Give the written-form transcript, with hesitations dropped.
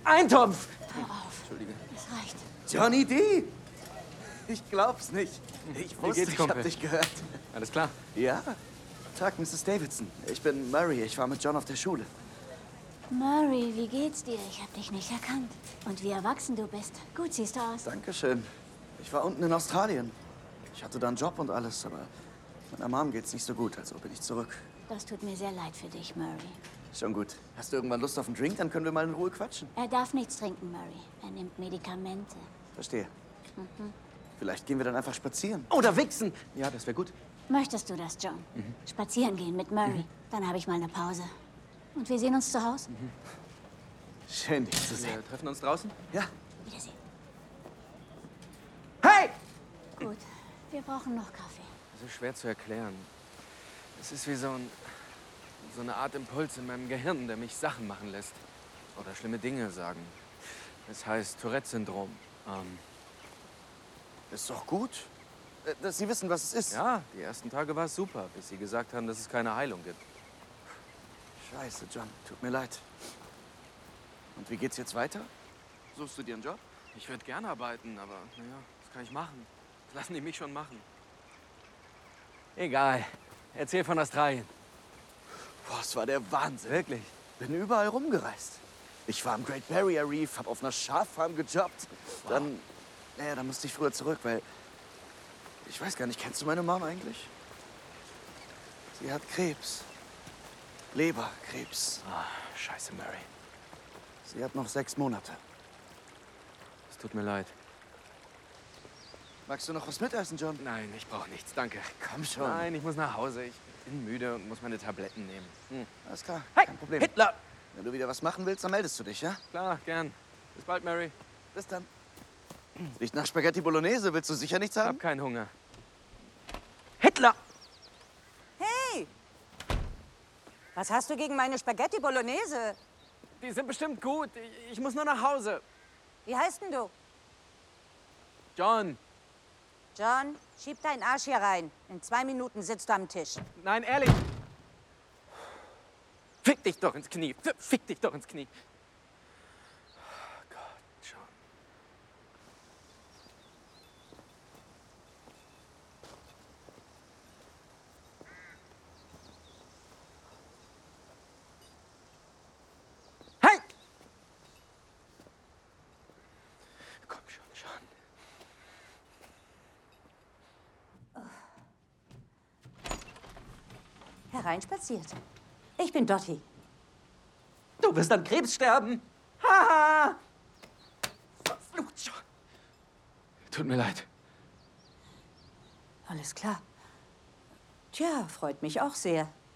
Eintopf! Hör auf. Entschuldige. Es reicht. Johnny D. Ich glaub's nicht. Ich wusste, geht's, ich Kumpel? hab dich gehört. Alles klar? Ja. Tag, Mrs. Davidson. Ich bin Murray. Ich war mit John auf der Schule. Murray, wie geht's dir? Ich hab dich nicht erkannt. Und wie erwachsen du bist. Gut siehst du aus. Dankeschön. Ich war unten in Australien. Ich hatte da einen Job und alles, aber meiner Mom geht's nicht so gut, also bin ich zurück. Das tut mir sehr leid für dich, Murray. Schon gut. Hast du irgendwann Lust auf einen Drink? Dann können wir mal in Ruhe quatschen. Er darf nichts trinken, Murray. Er nimmt Medikamente. Verstehe. Vielleicht gehen wir dann einfach spazieren. Oder wichsen! Ja, das wäre gut. Möchtest du das, John? Spazieren gehen mit Murray. Dann habe ich mal eine Pause. Und wir sehen uns zu Hause? Schön, dich zu sehen. Wir treffen uns draußen? Ja. Wiedersehen. Hey! Gut. Wir brauchen noch Kaffee. Das ist schwer zu erklären. Es ist wie so eine Art Impuls in meinem Gehirn, der mich Sachen machen lässt. Oder schlimme Dinge sagen. Es heißt Tourette-Syndrom. Ist doch gut, dass Sie wissen, was es ist. Ja, die ersten Tage war es super, bis sie gesagt haben, dass es keine Heilung gibt. Scheiße, John. Tut mir leid. Und wie geht's jetzt weiter? Suchst du dir einen Job? Ich würde gerne arbeiten, aber naja, was kann ich machen? Das lassen die mich schon machen. Egal. Erzähl von Australien. Boah, es war der Wahnsinn. Wirklich? Bin überall rumgereist. Ich war am Great Barrier Reef, hab auf einer Schaffarm gejobbt. Dann musste ich früher zurück, weil... Ich weiß gar nicht, kennst du meine Mom eigentlich? Sie hat Krebs. Leberkrebs. Ah, scheiße, Murray. Sie hat noch 6 Monate. Es tut mir leid. Magst du noch was mitessen, John? Nein, ich brauche nichts, danke. Komm schon. Nein, ich muss nach Hause. Ich bin müde und muss meine Tabletten nehmen. Alles klar, Hey, kein Problem. Hitler! Wenn du wieder was machen willst, dann meldest du dich, ja? Klar, gern. Bis bald, Mary. Bis dann. Riecht nach Spaghetti Bolognese. Willst du sicher nichts haben? Hab keinen Hunger. Hitler! Hey! Was hast du gegen meine Spaghetti Bolognese? Die sind bestimmt gut. Ich muss nur nach Hause. Wie heißt denn du? John! John, schieb deinen Arsch hier rein. In 2 Minuten sitzt du am Tisch. Nein, ehrlich. Fick dich doch ins Knie. Fick dich doch ins Knie. Oh Gott, John. Hey! Komm schon, John. Hereinspaziert. Ich bin Dottie. Du wirst an Krebs sterben. Haha! Verflucht, John. Tut mir leid. Alles klar. Tja, freut mich auch sehr.